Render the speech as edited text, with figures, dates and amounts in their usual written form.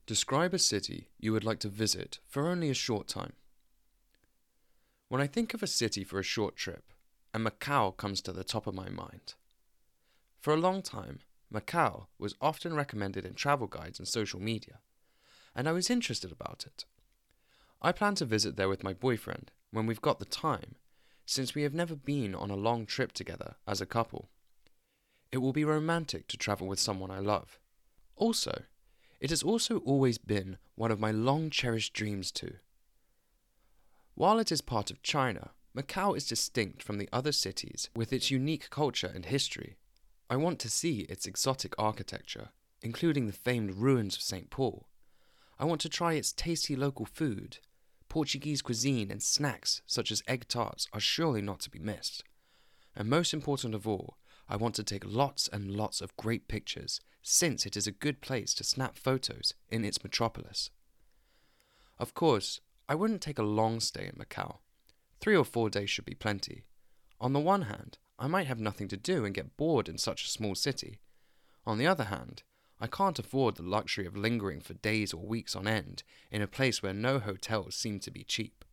Describe a city you would like to visit for only a short time. When I think of a city for a short trip, and Macau comes to the top of my mind. For a long time, Macau was often recommended in travel guides and social media, and I was interested about it. I plan to visit there with my boyfriend when we've got the time, since we have never been on a long trip together as a couple. It will be romantic to travel with someone I love. Also, it has also always been one of my long-cherished dreams too. While it is part of China, Macau is distinct from the other cities with its unique culture and history. I want to see its exotic architecture, including the famed ruins of St. Paul. I want to try its tasty local food. Portuguese cuisine and snacks such as egg tarts are surely not to be missed. And most important of all, I want to take lots and lots of great pictures, since it is a good place to snap photos in its metropolis. Of course, I wouldn't take a long stay in Macau. 3 or 4 days should be plenty. On the one hand, I might have nothing to do and get bored in such a small city. On the other hand, I can't afford the luxury of lingering for days or weeks on end in a place where no hotels seem to be cheap.